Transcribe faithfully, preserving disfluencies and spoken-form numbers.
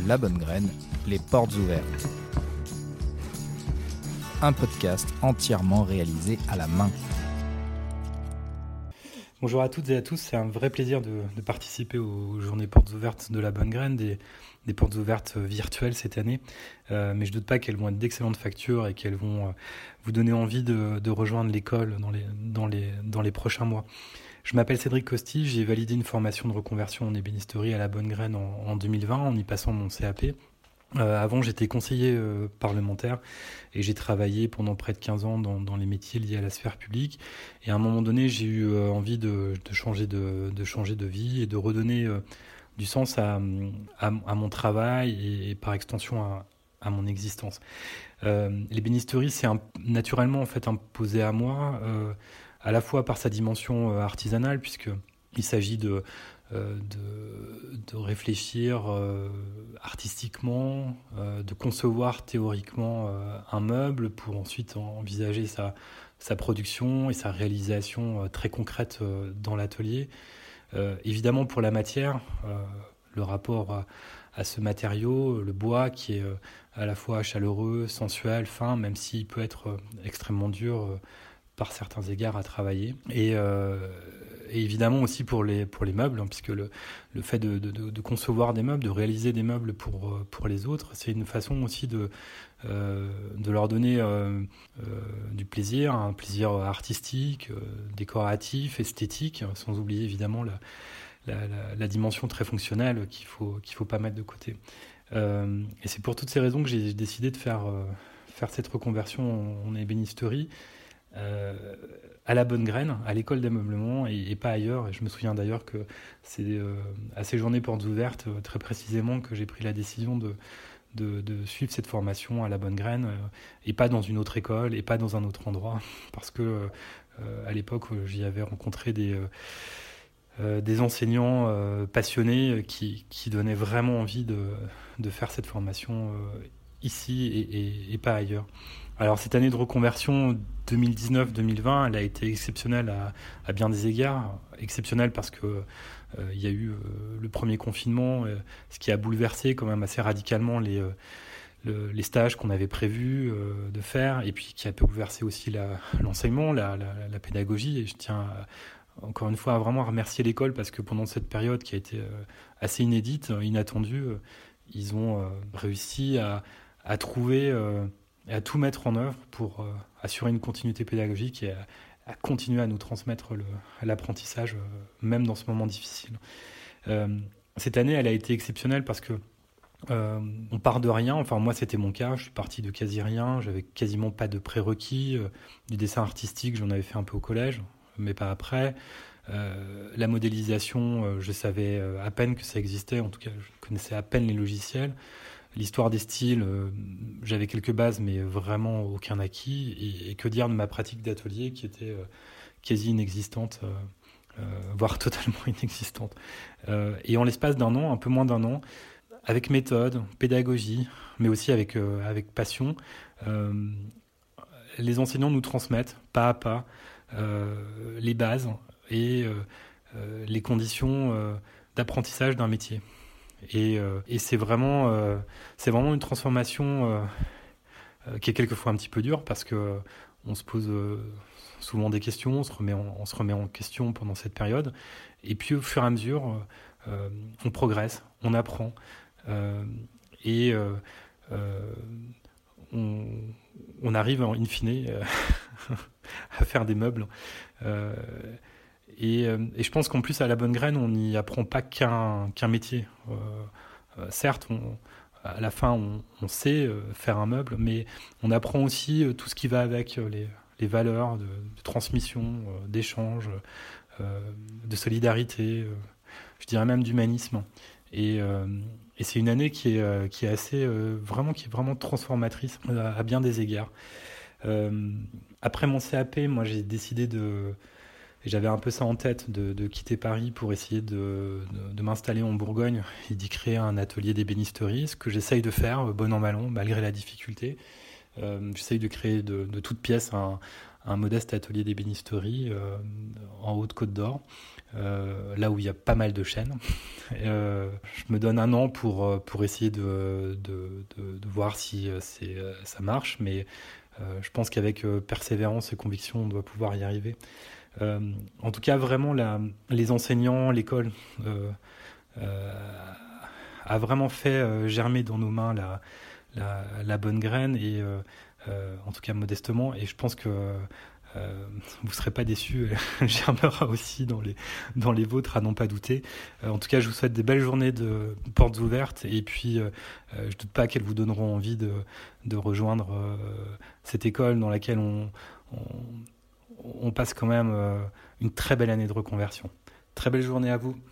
La Bonne Graine, les portes ouvertes. Un podcast entièrement réalisé à la main. Bonjour à toutes et à tous, c'est un vrai plaisir de, de participer aux journées portes ouvertes de La Bonne Graine, des, des portes ouvertes virtuelles cette année. Euh, mais je ne doute pas qu'elles vont être d'excellentes factures et qu'elles vont euh, vous donner envie de, de rejoindre l'école dans les, dans, les, dans les prochains mois. Je m'appelle Cédric Costi, j'ai validé une formation de reconversion en ébénisterie à La Bonne Graine en, en deux mille vingt en y passant mon C A P. Euh, avant, j'étais conseiller euh, parlementaire et j'ai travaillé pendant près de quinze ans dans, dans les métiers liés à la sphère publique. Et à un moment donné, j'ai eu euh, envie de, de, changer de, de changer de vie et de redonner euh, du sens à, à, à mon travail et, et par extension à, à mon existence. Euh, l'ébénisterie, c'est un, naturellement en fait imposé à moi, euh, à la fois par sa dimension euh, artisanale, puisqu'il s'agit de Euh, de, de réfléchir euh, artistiquement, euh, de concevoir théoriquement euh, un meuble pour ensuite envisager sa, sa production et sa réalisation euh, très concrète euh, dans l'atelier. Euh, évidemment pour la matière, euh, le rapport à, à ce matériau, le bois qui est euh, à la fois chaleureux, sensuel, fin, même s'il peut être euh, extrêmement dur euh, par certains égards à travailler. Et, euh, et évidemment aussi pour les, pour les meubles, hein, puisque le, le fait de, de, de concevoir des meubles, de réaliser des meubles pour, pour les autres, c'est une façon aussi de, euh, de leur donner euh, euh, du plaisir, un plaisir artistique, euh, décoratif, esthétique, sans oublier évidemment la, la, la, la dimension très fonctionnelle qu'il faut, qu'il faut pas mettre de côté. Euh, et c'est pour toutes ces raisons que j'ai décidé de faire, euh, faire cette reconversion en, en ébénisterie. Euh, à La Bonne Graine, à l'école d'ameublement et, et pas ailleurs. Et je me souviens d'ailleurs que c'est euh, à ces journées portes ouvertes, euh, très précisément, que j'ai pris la décision de, de, de suivre cette formation à La Bonne Graine euh, et pas dans une autre école et pas dans un autre endroit. Parce que euh, à l'époque, j'y avais rencontré des, euh, euh, des enseignants euh, passionnés qui, qui donnaient vraiment envie de, de faire cette formation euh, ici et, et, et pas ailleurs. Alors cette année de reconversion deux mille dix-neuf deux mille vingt, elle a été exceptionnelle à, à bien des égards. Exceptionnelle parce que euh, il y a eu euh, le premier confinement, euh, ce qui a bouleversé quand même assez radicalement les, euh, le, les stages qu'on avait prévu euh, de faire, et puis qui a bouleversé aussi la, l'enseignement, la, la, la pédagogie. Et je tiens à, encore une fois à vraiment remercier l'école parce que pendant cette période qui a été euh, assez inédite, inattendue, euh, ils ont euh, réussi à, à trouver... Euh, et à tout mettre en œuvre pour euh, assurer une continuité pédagogique et à, à continuer à nous transmettre le, l'apprentissage, euh, même dans ce moment difficile. Euh, cette année, elle a été exceptionnelle parce que euh, on part de rien. Enfin, moi, c'était mon cas. Je suis parti de quasi rien. J'avais quasiment pas de prérequis. Euh, du dessin artistique, j'en avais fait un peu au collège, mais pas après. Euh, la modélisation, euh, je savais euh, à peine que ça existait. En tout cas, je connaissais à peine les logiciels. L'histoire des styles, euh, j'avais quelques bases, mais vraiment aucun acquis. Et, et que dire de ma pratique d'atelier qui était euh, quasi inexistante, euh, euh, voire totalement inexistante. Euh, et en l'espace d'un an, un peu moins d'un an, avec méthode, pédagogie, mais aussi avec, euh, avec passion, euh, les enseignants nous transmettent pas à pas euh, les bases et euh, euh, les conditions euh, d'apprentissage d'un métier. Et, euh, et c'est vraiment, euh, c'est vraiment une transformation euh, euh, qui est quelquefois un petit peu dure parce que euh, on se pose euh, souvent des questions, on se remet en, on se remet en question pendant cette période. Et puis au fur et à mesure, euh, on progresse, on apprend euh, et euh, euh, on, on arrive in fine euh, à faire des meubles. Euh, Et, euh, et je pense qu'en plus, à La Bonne Graine, on n'y apprend pas qu'un, qu'un métier. Euh, euh, certes, on, à la fin, on, on sait euh, faire un meuble, mais on apprend aussi euh, tout ce qui va avec, euh, les, les valeurs de, de transmission, euh, d'échange, euh, de solidarité, euh, je dirais même d'humanisme. Et, euh, et c'est une année qui est, euh, qui est assez, euh, vraiment, qui est vraiment transformatrice à, à bien des égards. Euh, après mon C A P, moi, j'ai décidé de... Et j'avais un peu ça en tête, de, de quitter Paris pour essayer de, de, de m'installer en Bourgogne et d'y créer un atelier d'ébénisterie, ce que j'essaye de faire, bon an mal an, malgré la difficulté. Euh, j'essaye de créer de, de toutes pièces un, un modeste atelier d'ébénisterie euh, en Haute-Côte d'Or, euh, là où il y a pas mal de chênes. Euh, je me donne un an pour, pour essayer de, de, de, de voir si c'est, ça marche, mais euh, je pense qu'avec persévérance et conviction, on doit pouvoir y arriver. Euh, en tout cas, vraiment, la, les enseignants, l'école euh, euh, a vraiment fait euh, germer dans nos mains la, la, la bonne graine, et euh, euh, en tout cas modestement, et je pense que euh, vous ne serez pas déçus, elle germera aussi dans les, dans les vôtres, à n'en pas douter. Euh, en tout cas, je vous souhaite des belles journées de portes ouvertes, et puis euh, je ne doute pas qu'elles vous donneront envie de, de rejoindre euh, cette école dans laquelle on, on, on passe quand même euh, une très belle année de reconversion. Très belle journée à vous.